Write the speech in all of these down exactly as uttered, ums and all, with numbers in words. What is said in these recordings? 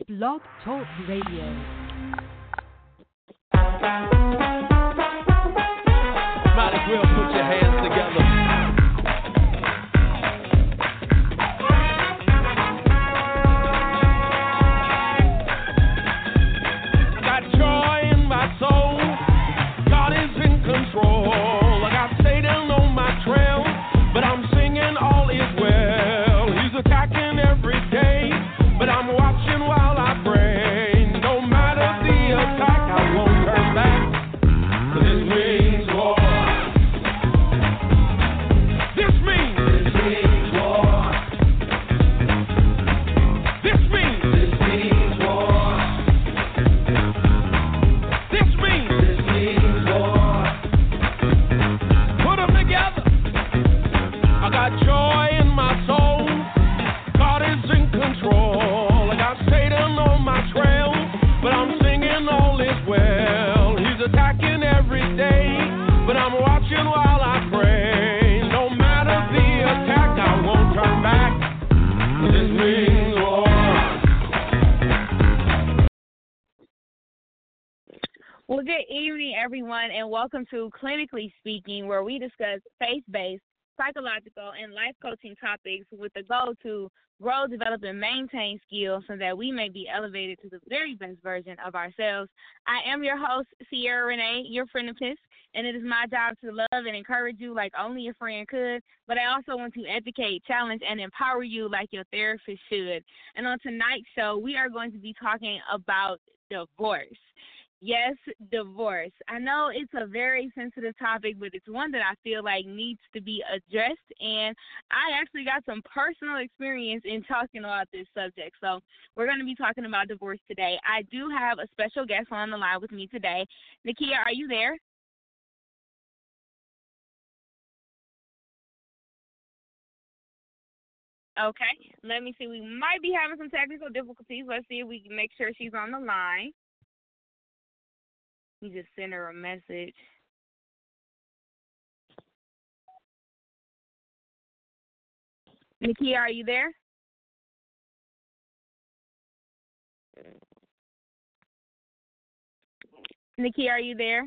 Blog Talk Radio. Might as well put your hands together. I got joy in my soul. God is in control. I got Satan on my trail, but I'm singing all is well. He's attacking every day, but I'm watching while I pray. No matter the attack, I won't turn back. This means war. This means this means war. This means this means war. This means this means war. Put them together. I got joy in my soul. God is in control. I got Satan on my trail, but I'm singing all is well. He's attacking every day, but I'm watching while I pray. No matter the attack, I won't turn back. This means war. Well, good evening, everyone, and welcome to Clinically Speaking, where we discuss faith-based, psychological, and life coaching topics with the goal to grow, develop, and maintain skills so that we may be elevated to the very best version of ourselves. I am your host, Sierra Renee, your friend of Piss, and it is my job to love and encourage you like only a friend could, but I also want to educate, challenge, and empower you like your therapist should. And on tonight's show, we are going to be talking about divorce. Yes, divorce. I know it's a very sensitive topic, but it's one that I feel like needs to be addressed, and I actually got some personal experience in talking about this subject. So we're going to be talking about divorce today. I do have a special guest on the line with me today. Nakia, are you there? Okay, let me see. We might be having some technical difficulties. Let's see if we can make sure she's on the line. You just send her a message. Nakia, are you there? Nakia, are you there?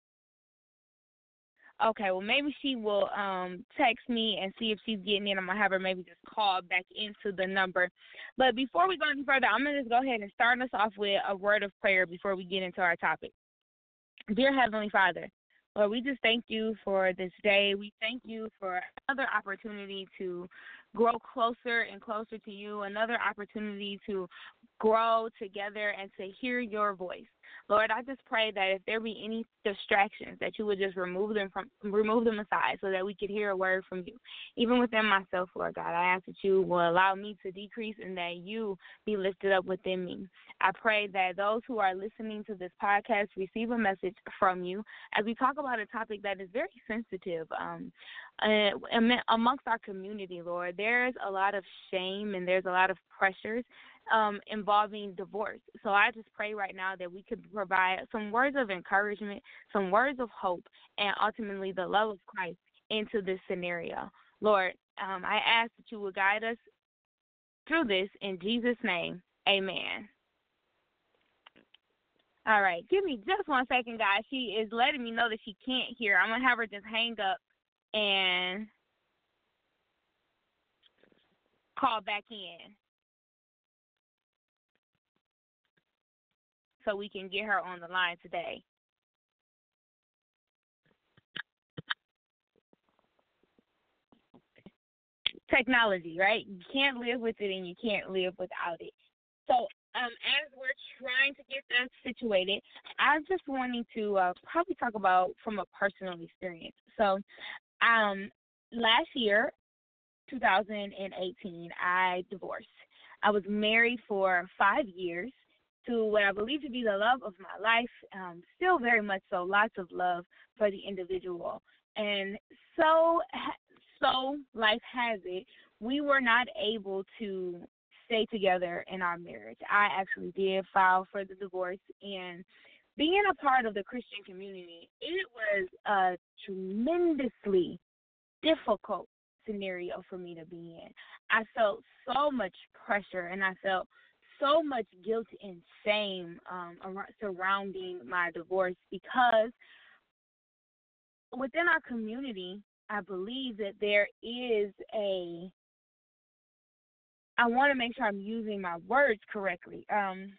Okay, well, maybe she will um, text me and see if she's getting in. I'm going to have her maybe just call back into the number. But before we go any further, I'm going to just go ahead and start us off with a word of prayer before we get into our topic. Dear Heavenly Father, Lord, we just thank you for this day. We thank you for another opportunity to grow closer and closer to you, another opportunity to grow together and to hear your voice. Lord, I just pray that if there be any distractions, that you would just remove them from remove them aside so that we could hear a word from you. Even within myself, Lord God, I ask that you will allow me to decrease and that you be lifted up within me. I pray that those who are listening to this podcast receive a message from you as we talk about a topic that is very sensitive um, uh, amongst our community, Lord. There's a lot of shame and there's a lot of pressures um, involving divorce. So I just pray right now that we could provide some words of encouragement, some words of hope, and ultimately the love of Christ into this scenario. Lord, um, I ask that you will guide us through this in Jesus' name. Amen. All right, give me just one second, guys. She is letting me know that she can't hear. I'm going to have her just hang up and call back in so we can get her on the line today. Technology, right? You can't live with it and you can't live without it. So um, as we're trying to get that situated, I'm just wanting to uh, probably talk about from a personal experience. So um, last year, two thousand eighteen, I divorced. I was married for five years to what I believe to be the love of my life, um, still very much so, lots of love for the individual. And so, so life has it, we were not able to stay together in our marriage. I actually did file for the divorce, and being a part of the Christian community, it was a tremendously difficult scenario for me to be in. I felt so much pressure, and I felt so much guilt and shame um, ar- surrounding my divorce because within our community, I believe that there is a, I want to make sure I'm using my words correctly. Um,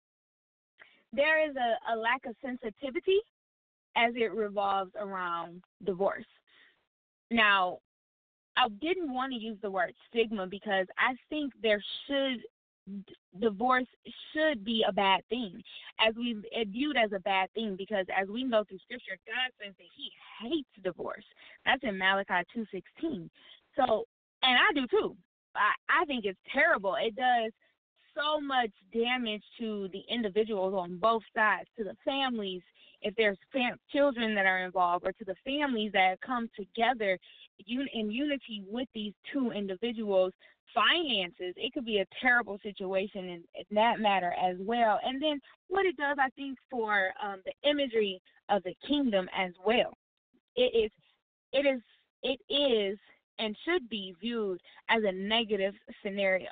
there is a, a lack of sensitivity as it revolves around divorce. Now, I didn't want to use the word stigma because I think there should, divorce should be a bad thing, as we viewed as a bad thing, because as we know through Scripture, God says that He hates divorce. That's in Malachi two sixteen. So, and I do too. I, I think it's terrible. It does so much damage to the individuals on both sides, to the families, if there's fam- children that are involved, or to the families that come together un- in unity with these two individuals. Finances, it could be a terrible situation in, in that matter as well. And then what it does, I think, for um, the imagery of the kingdom as well. It is, it is, it is, and should be viewed as a negative scenario.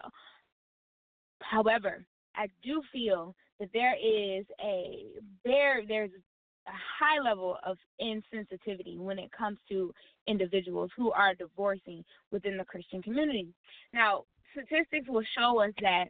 However, I do feel that there is a there there's a high level of insensitivity when it comes to individuals who are divorcing within the Christian community. Now, statistics will show us that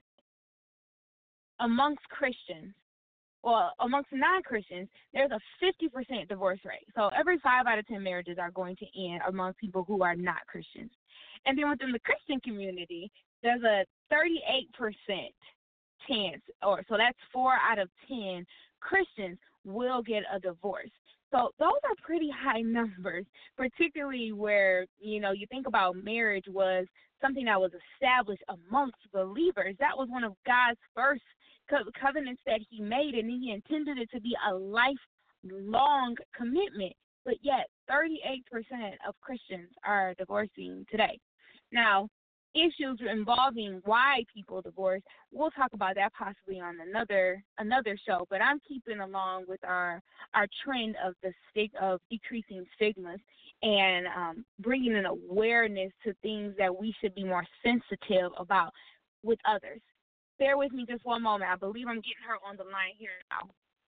amongst Christians, well, amongst non-Christians, there's a fifty percent divorce rate. So every five out of ten marriages are going to end among people who are not Christians. And then within the Christian community, there's a thirty-eight percent chance, or so that's four out of ten Christians will get a divorce. So those are pretty high numbers, particularly where, you know, you think about marriage was something that was established amongst believers. That was one of God's first co- covenants that He made, and He intended it to be a lifelong commitment. But yet thirty-eight percent of Christians are divorcing today. Now, issues involving why people divorce, we'll talk about that possibly on another another show. But I'm keeping along with our our trend of the stig- of decreasing stigmas and um, bringing an awareness to things that we should be more sensitive about with others. Bear with me just one moment. I believe I'm getting her on the line here now.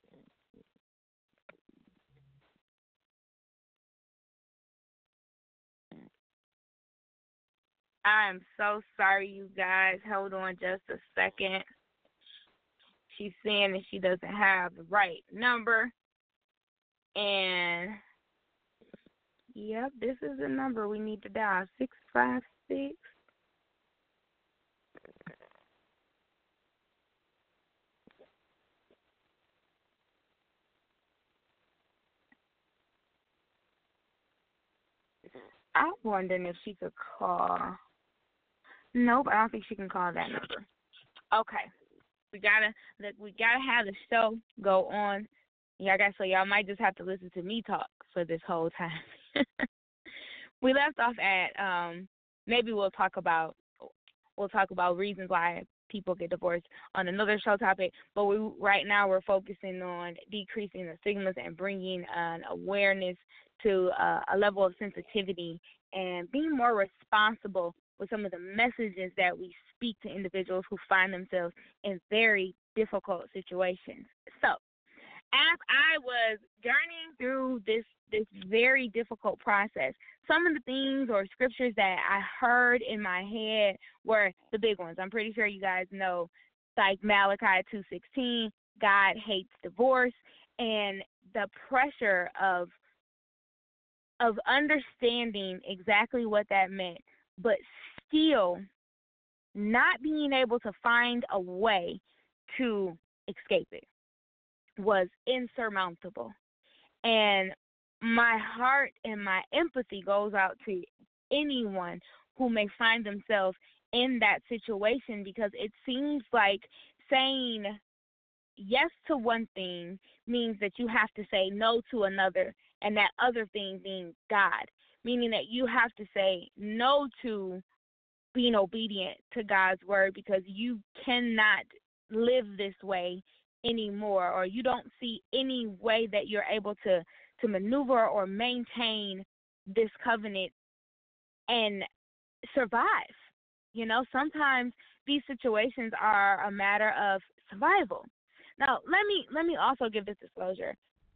I'm so sorry, you guys. Hold on just a second. She's saying that she doesn't have the right number. And, yep, this is the number we need to dial, six five six. I'm wondering if she could call. Nope, I don't think she can call that number. Okay, we gotta we gotta have the show go on. Yeah, I guess so. Y'all might just have to listen to me talk for this whole time. We left off at um maybe we'll talk about we'll talk about reasons why people get divorced on another show topic. But we right now we're focusing on decreasing the stigmas and bringing an awareness to uh, a level of sensitivity and being more responsible with some of the messages that we speak to individuals who find themselves in very difficult situations. So, as I was journeying through this this very difficult process, some of the things or scriptures that I heard in my head were the big ones. I'm pretty sure you guys know, like Malachi two sixteen, God hates divorce, and the pressure of of understanding exactly what that meant, but still not being able to find a way to escape it was insurmountable. And my heart and my empathy goes out to anyone who may find themselves in that situation, because it seems like saying yes to one thing means that you have to say no to another, and that other thing being God, meaning that you have to say no to being obedient to God's word because you cannot live this way anymore, or you don't see any way that you're able to, to maneuver or maintain this covenant and survive. You know, sometimes these situations are a matter of survival. Now, let me let me also give this disclosure.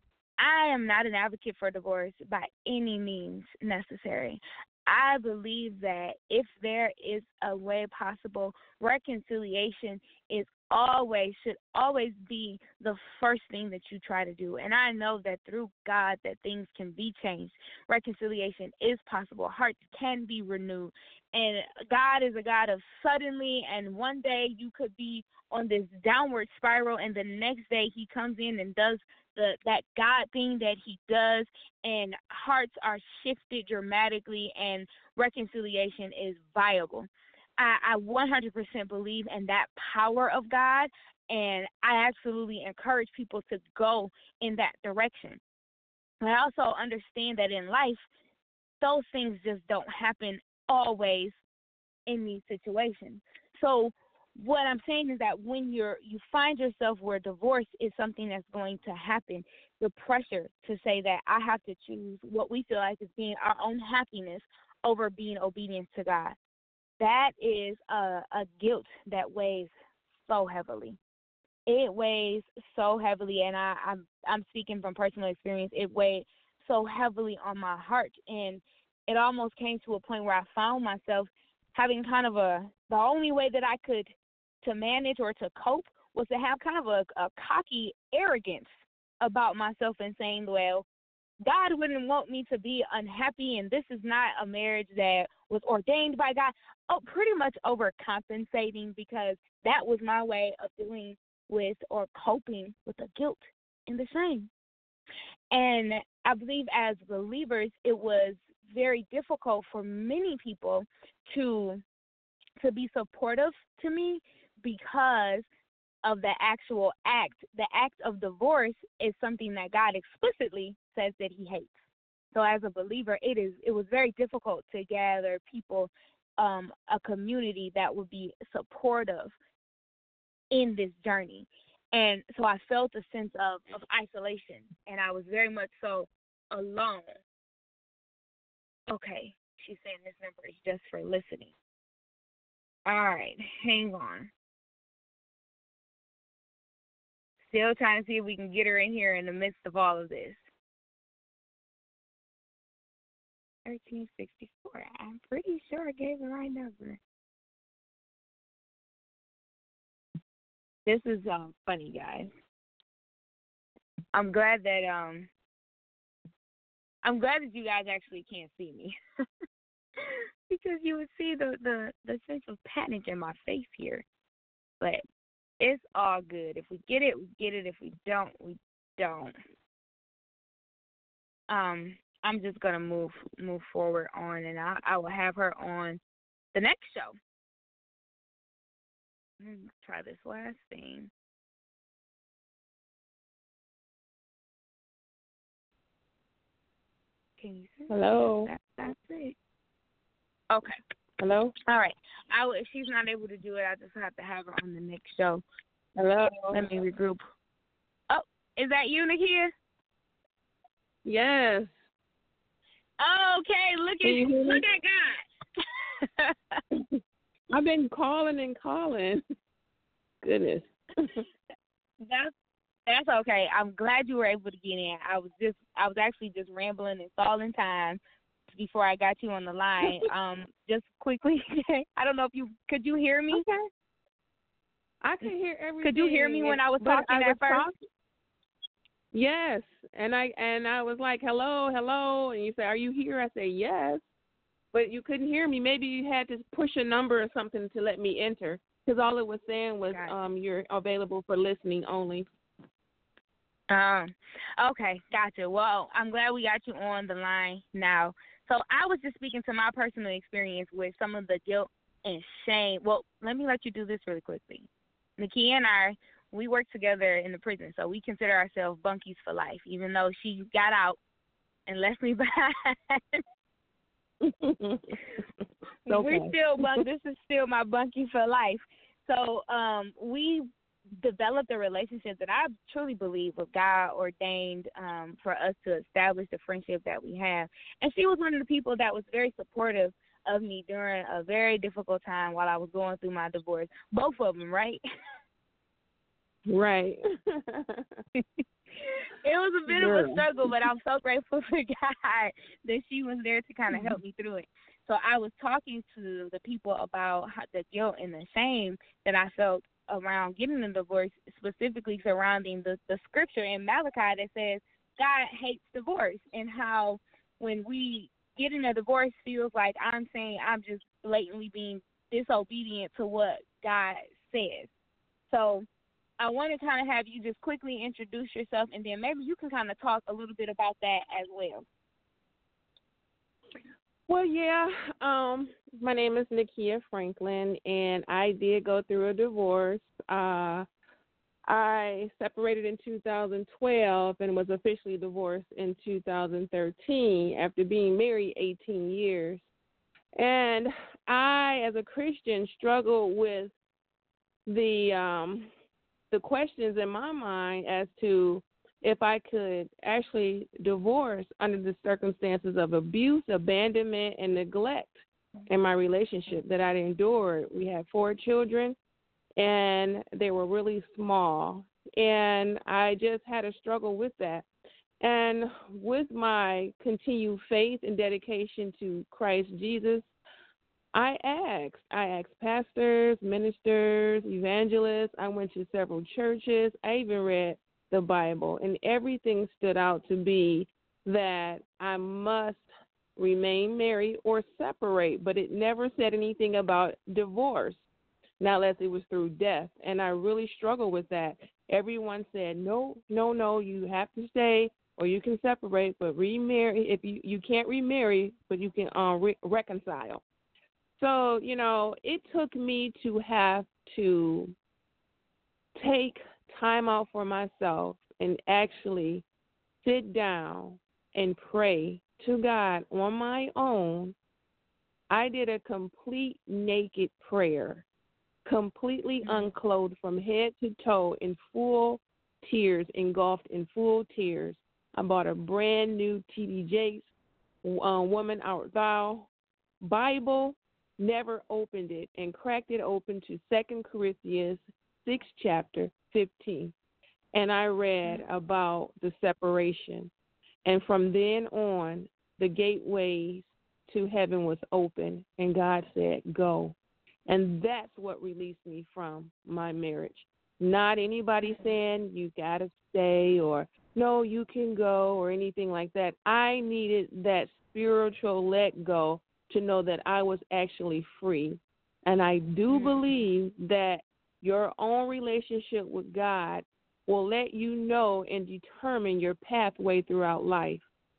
I am not an advocate for divorce by any means necessary. I believe that if there is a way possible, reconciliation is always, should always be the first thing that you try to do. And I know that through God that things can be changed. Reconciliation is possible. Hearts can be renewed. And God is a God of suddenly, and one day you could be on this downward spiral, and the next day he comes in and does the that God thing that he does, and hearts are shifted dramatically, and reconciliation is viable. I, I one hundred percent believe in that power of God, and I absolutely encourage people to go in that direction. But I also understand that in life, those things just don't happen always in these situations. So what I'm saying is that when you're you find yourself where divorce is something that's going to happen, the pressure to say that I have to choose what we feel like is being our own happiness over being obedient to God, that is a, a guilt that weighs so heavily. It weighs so heavily, and I, I'm I'm speaking from personal experience. It weighed so heavily on my heart, and it almost came to a point where I found myself having kind of a the only way that I could to manage or to cope was to have kind of a, a cocky arrogance about myself and saying, well, God wouldn't want me to be unhappy, and this is not a marriage that was ordained by God. Oh, pretty much overcompensating, because that was my way of dealing with or coping with the guilt and the shame. And I believe as believers, it was very difficult for many people to to be supportive to me because of the actual act. The act of divorce is something that God explicitly says that he hates. So as a believer, it is it was very difficult to gather people, um, a community that would be supportive in this journey. And so I felt a sense of, of isolation, and I was very much so alone. Okay, she's saying this number is just for listening. All right, hang on. Still trying to see if we can get her in here in the midst of all of this. thirteen sixty-four. I'm pretty sure I gave the right number. This is um funny, guys. I'm glad that um I'm glad that you guys actually can't see me. Because you would see the, the, the sense of panic in my face here. But it's all good. If we get it, we get it. If we don't, we don't. Um, I'm just gonna move move forward on, and I I will have her on the next show. Let me try this last thing. Can you see? Hello. That, that's it. Okay. Hello. All right. I will, if she's not able to do it, I just have to have her on the next show. Hello. Let me regroup. Oh, is that you, Nakia? Yes. Okay, look at mm-hmm. look at God. I've been calling and calling. Goodness. That's that's okay. I'm glad you were able to get in. I was just I was actually just rambling and stalling time before I got you on the line. Um, just quickly, I don't know if you could you hear me? Okay. I can hear everything. Could you hear me when I was but talking I at first? Talk- yes, and I and I was like, hello, hello, and you say, are you here? I say yes, but you couldn't hear me. Maybe you had to push a number or something to let me enter, because all it was saying was Gotcha. um you're available for listening only. Um, okay, gotcha. Well, I'm glad we got you on the line now. So I was just speaking to my personal experience with some of the guilt and shame. Well, let me let you do this really quickly. Nakia and I, we work together in the prison, so we consider ourselves bunkies for life, even though she got out and left me behind. Okay. We still bunk. This is still my bunkie for life. So um, we developed a relationship that I truly believe was God ordained um, for us to establish the friendship that we have. And she was one of the people that was very supportive of me during a very difficult time while I was going through my divorce. Both of them, right? Right. It was a bit Girl. of a struggle, but I'm so grateful for God that she was there to kind of help me through it. So I was talking to the people about how, the guilt and the shame that I felt around getting a divorce, specifically surrounding the, the scripture in Malachi that says God hates divorce, and how when we get in a divorce feels like I'm saying I'm just blatantly being disobedient to what God says. So I want to kind of have you just quickly introduce yourself, and then maybe you can kind of talk a little bit about that as well. Well, yeah, um, my name is Nakia Franklin, and I did go through a divorce. Uh, I separated in two thousand twelve and was officially divorced in two thousand thirteen after being married eighteen years. And I, as a Christian, struggled with the um, the questions in my mind as to if I could actually divorce under the circumstances of abuse, abandonment, and neglect in my relationship that I'd endured. We had four children, and they were really small, and I just had a struggle with that. And with my continued faith and dedication to Christ Jesus, I asked. I asked pastors, ministers, evangelists. I went to several churches. I even read the Bible, and everything stood out to be that I must remain married or separate, but it never said anything about divorce, not unless it was through death, and I really struggled with that. Everyone said, no, no, no, you have to stay or you can separate, but remarry, if you, you can't remarry, but you can uh, re- reconcile. So, you know, it took me to have to take time out for myself and actually sit down and pray to God on my own. I did a complete naked prayer, completely unclothed from head to toe, in full tears, engulfed in full tears. I bought a brand new T D Jakes, uh, Woman Art Thou Bible, never opened it, and cracked it open to Second Corinthians sixth chapter, fifteen. And I read about the separation. And from then on, the gateways to heaven was open, and God said, go. And that's what released me from my marriage. Not anybody saying you got to stay or no, you can go or anything like that. I needed that spiritual let go to know that I was actually free. And I do believe that your own relationship with God will let you know and determine your pathway throughout life.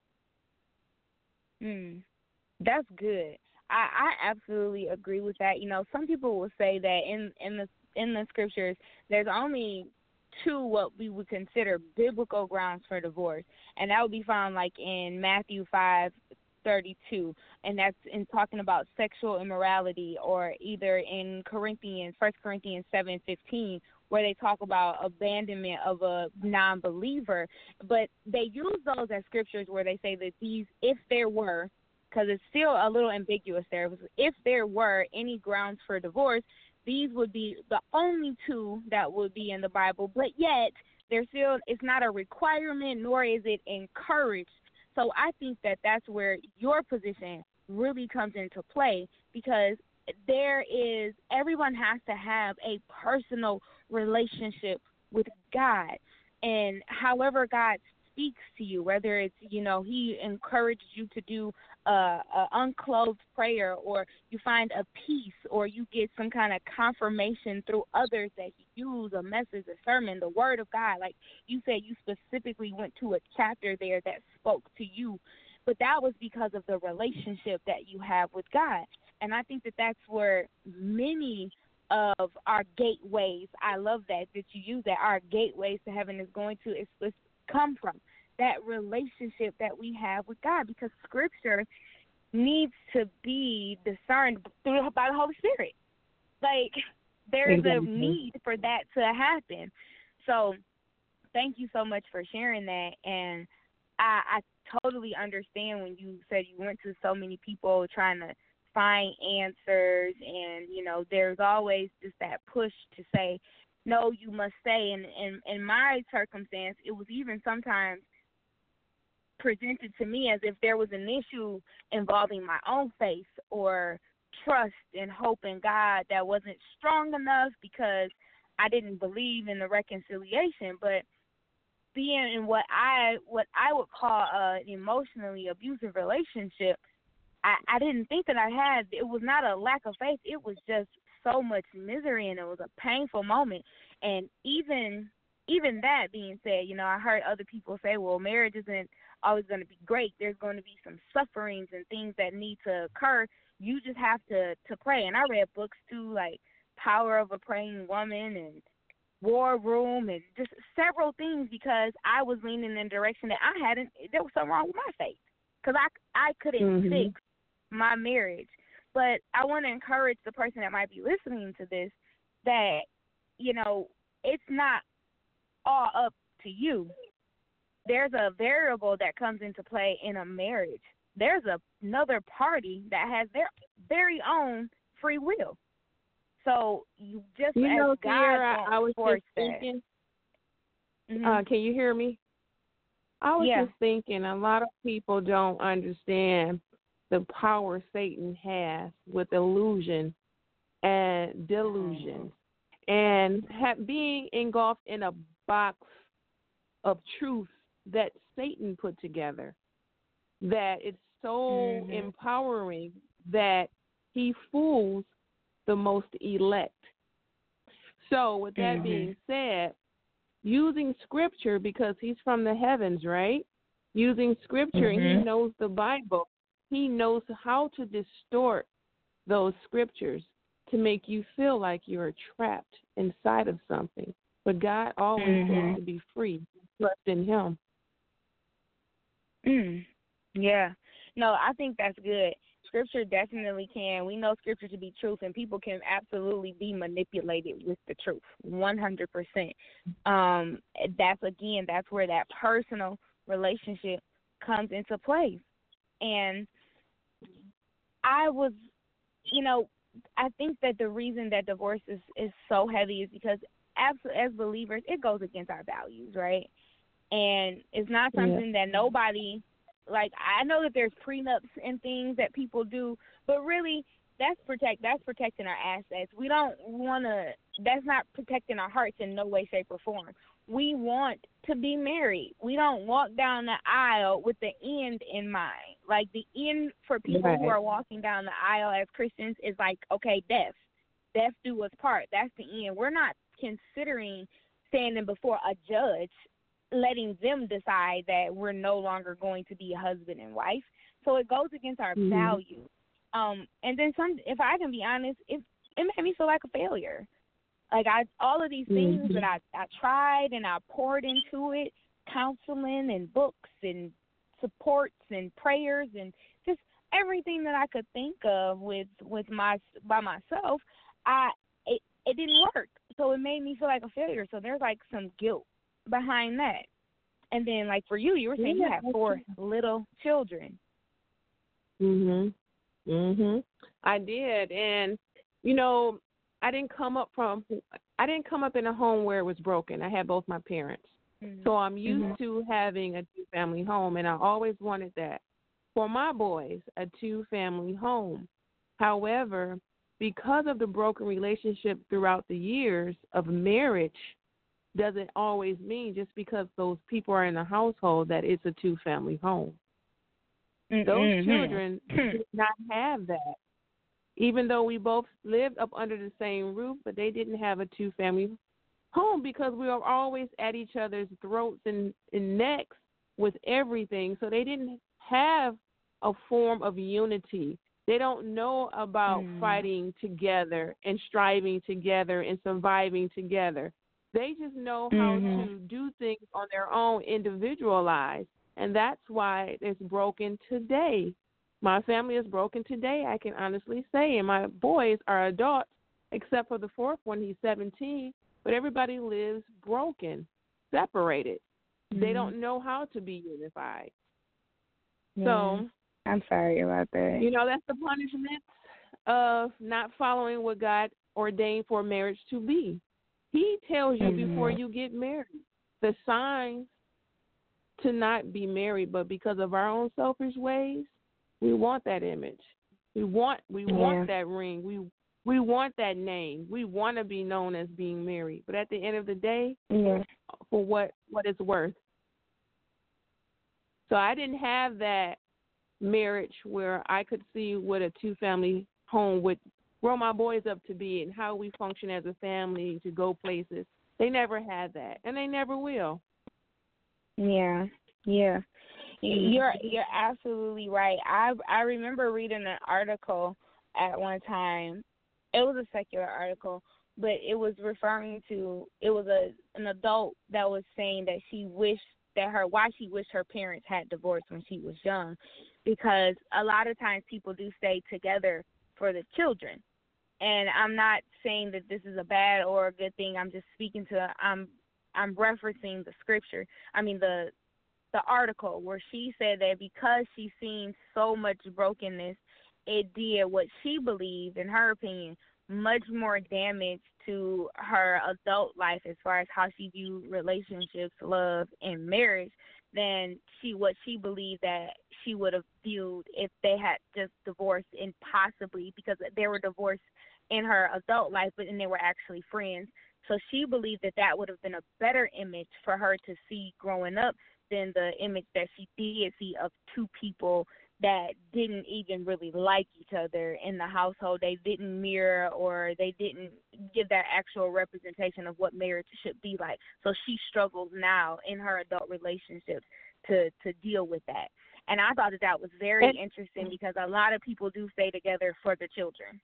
Mm, that's good. I, I absolutely agree with that. You know, some people will say that in, in the in the scriptures, there's only two what we would consider biblical grounds for divorce, and that would be found like in Matthew five thirty-two, and that's in talking about sexual immorality, or either in Corinthians, First Corinthians seven fifteen, where they talk about abandonment of a non-believer. But they use those as scriptures where they say that these, if there were, because it's still a little ambiguous there, if there were any grounds for divorce, these would be the only two that would be in the Bible. But yet, there's still, it's not a requirement, nor is it encouraged. So I think that that's where your position really comes into play, because there is, everyone has to have a personal relationship with God. And however God speaks to you, whether it's, you know, he encourages you to do a, a unclothed prayer, or you find a peace, or you get some kind of confirmation through others that he used, a message, a sermon, the word of God. Like you said, you specifically went to a chapter there that spoke to you, but that was because of the relationship that you have with God. And I think that that's where many of our gateways, I love that, that you use that, our gateways to heaven is going to is, come from, that relationship that we have with God, because Scripture needs to be discerned through by the Holy Spirit. Like, there is exactly. a need for that to happen. So thank you so much for sharing that. And I, I totally understand when you said you went to so many people trying to find answers, and, you know, there's always just that push to say, no, you must stay. And in, in my circumstance, it was even sometimes presented to me as if there was an issue involving my own faith or trust and hope in God that wasn't strong enough because I didn't believe in the reconciliation. But being in what I what I would call an emotionally abusive relationship, I, I didn't think that I had. It was not a lack of faith. It was just so much misery, and it was a painful moment. And even even that being said, you know, I heard other people say, well, marriage isn't always going to be great. There's going to be some sufferings and things that need to occur. You just have to, to pray. And I read books, too, like Power of a Praying Woman and War Room and just several things, because I was leaning in a direction that I hadn't, there was something wrong with my faith, because I, I couldn't mm-hmm. fix my marriage. But I want to encourage the person that might be listening to this that, you know, it's not all up to you. There's a variable that comes into play in a marriage. There's a, another party that has their very own free will. So you just you as know, God Sierra, I was force just thinking. Mm-hmm. Uh, can you hear me? I was yeah. just thinking. A lot of people don't understand the power Satan has with illusion and delusion, and ha- being engulfed in a box of truth that Satan put together, that it's so mm-hmm. empowering that he fools the most elect. So with that mm-hmm. being said, using scripture, because he's from the heavens, right? Using scripture, mm-hmm. and he knows the Bible. He knows how to distort those scriptures to make you feel like you're trapped inside of something. But God always mm-hmm. says to be free. Trust in him. Mm. Yeah. No, I think that's good. Scripture definitely can. We know Scripture to be truth, and people can absolutely be manipulated with the truth, one hundred percent. Um, that's, again, that's where that personal relationship comes into play. And I was, you know, I think that the reason that divorce is, is so heavy is because as, as believers, it goes against our values, right? And it's not something yeah. that nobody, like, I know that there's prenups and things that people do, but really that's protect that's protecting our assets. We don't want to, that's not protecting our hearts in no way, shape, or form. We want to be married. We don't walk down the aisle with the end in mind. Like, the end for people right. who are walking down the aisle as Christians is like, okay, death. Death do us part. That's the end. We're not considering standing before a judge, letting them decide that we're no longer going to be a husband and wife. So it goes against our mm-hmm. values. Um, and then some, if I can be honest, it, it made me feel like a failure. Like, I, all of these things mm-hmm. that I, I tried and I poured into it, counseling and books and supports and prayers and just everything that I could think of with, with my, by myself, I, it, it didn't work. So it made me feel like a failure. So there's like some guilt behind that. And then, like, for you, you were saying yeah, you have four little children. Mhm. Mhm. I did, and you know, I didn't come up from I didn't come up in a home where it was broken. I had both my parents. Mm-hmm. So I'm used mm-hmm. to having a two-family home, and I always wanted that for my boys, a two-family home. However, because of the broken relationship throughout the years of marriage, doesn't always mean just because those people are in a household that it's a two-family home. Mm-hmm. Those children did not have that. Even though we both lived up under the same roof, but they didn't have a two-family home because we were always at each other's throats and, and necks with everything. So they didn't have a form of unity. They don't know about mm. fighting together and striving together and surviving together. They just know how mm-hmm. to do things on their own, individualized, and that's why it's broken today. My family is broken today, I can honestly say, and my boys are adults, except for the fourth one, he's seventeen, but everybody lives broken, separated. Mm-hmm. They don't know how to be unified. Yeah. So I'm sorry about that. You know, that's the punishment of not following what God ordained for marriage to be. He tells you Mm-hmm. before you get married the signs to not be married, but because of our own selfish ways, we want that image. We want we Yeah. want that ring. We we want that name. We want to be known as being married. But at the end of the day, Yeah. for what, what it's worth. So I didn't have that marriage where I could see what a two-family home would grow my boys up to be and how we function as a family to go places. They never had that, and they never will. Yeah, yeah. You're you're absolutely right. I I remember reading an article at one time. It was a secular article, but it was referring to it was a an adult that was saying that she wished that her why she wished her parents had divorced when she was young, because a lot of times people do stay together for the children. And I'm not saying that this is a bad or a good thing. I'm just speaking to I'm I'm referencing the scripture. I mean the the article where she said that because she seen so much brokenness, it did what she believed, in her opinion, much more damage to her adult life as far as how she viewed relationships, love, and marriage than she what she believed that she would have viewed if they had just divorced, and possibly because they were divorced in her adult life, but then they were actually friends. So she believed that that would have been a better image for her to see growing up than the image that she did see of two people that didn't even really like each other in the household. They didn't mirror, or they didn't give that actual representation of what marriage should be like. So she struggles now in her adult relationships to, to deal with that. And I thought that that was very And, interesting because a lot of people do stay together for the children.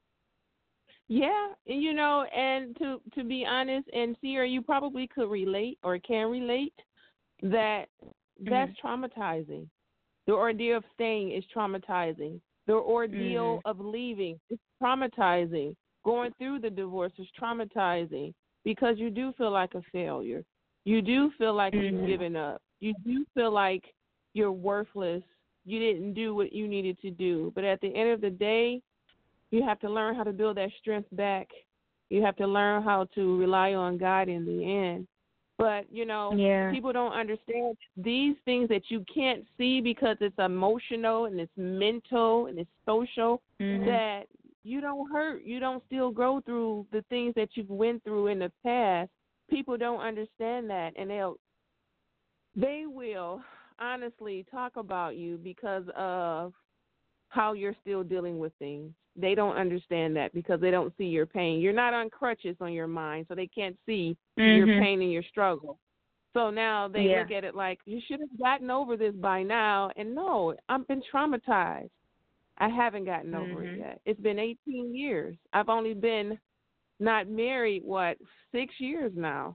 Yeah, you know, and to to be honest, and Sierra, you probably could relate or can relate that that's mm-hmm. traumatizing. The ordeal of staying is traumatizing. The ordeal mm-hmm. of leaving is traumatizing. Going through the divorce is traumatizing because you do feel like a failure. You do feel like mm-hmm. you've given up. You do feel like you're worthless. You didn't do what you needed to do. But at the end of the day, you have to learn how to build that strength back. You have to learn how to rely on God in the end. But, you know, yeah. people don't understand these things that you can't see because it's emotional and it's mental and it's social, mm-hmm. that you don't hurt. You don't still grow through the things that you've went through in the past. People don't understand that, and they'll, they will honestly talk about you because of how you're still dealing with things. They don't understand that because they don't see your pain. You're not on crutches on your mind, so they can't see mm-hmm. your pain and your struggle. So now they yeah. look at it like, you should have gotten over this by now. And no, I've been traumatized. I haven't gotten mm-hmm. over it yet. It's been eighteen years. I've only been not married, what, six years now.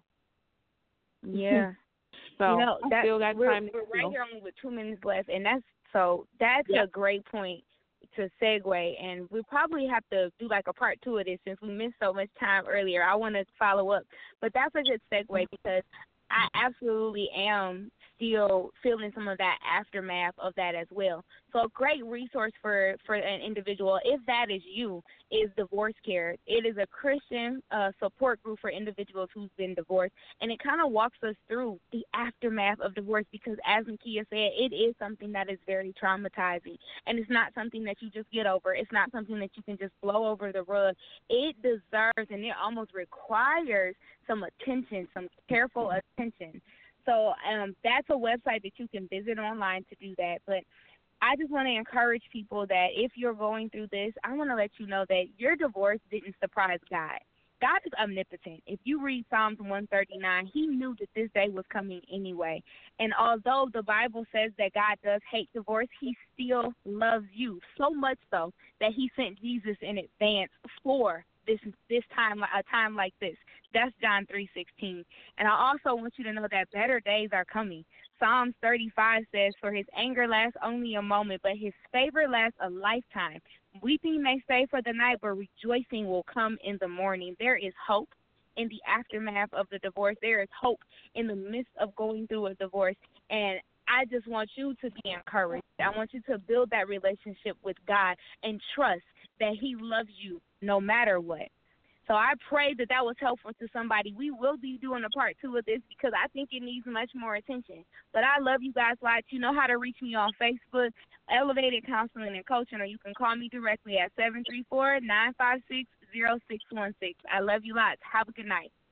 Yeah. So you know, I still got we're, time to We're right go. here only with two minutes left, and that's so that's yep. a great point to segue, and we probably have to do like a part two of this since we missed so much time earlier. I want to follow up, but that's a good segue because I absolutely am still feeling some of that aftermath of that as well. So a great resource for, for an individual, if that is you, is Divorce Care. It is a Christian uh, support group for individuals who've been divorced, and it kind of walks us through the aftermath of divorce because, as Nakia said, it is something that is very traumatizing, and it's not something that you just get over. It's not something that you can just blow over the rug. It deserves, and it almost requires some attention, some careful attention. So um, that's a website that you can visit online to do that. But I just want to encourage people that if you're going through this, I want to let you know that your divorce didn't surprise God. God is omnipotent. If you read Psalms one thirty-nine, he knew that this day was coming anyway. And although the Bible says that God does hate divorce, he still loves you, so much so that he sent Jesus in advance for this this time, a time like this. That's John three sixteen. And I also want you to know that better days are coming. Psalms thirty-five says, for his anger lasts only a moment, but his favor lasts a lifetime. Weeping may stay for the night, but rejoicing will come in the morning. There is hope in the aftermath of the divorce. There is hope in the midst of going through a divorce. And I just want you to be encouraged. I want you to build that relationship with God and trust that he loves you no matter what. So I pray that that was helpful to somebody. We will be doing a part two of this because I think it needs much more attention. But I love you guys lots. You know how to reach me on Facebook, Elevated Counseling and Coaching, or you can call me directly at seven three four, nine five six, zero six one six. I love you lots. Have a good night.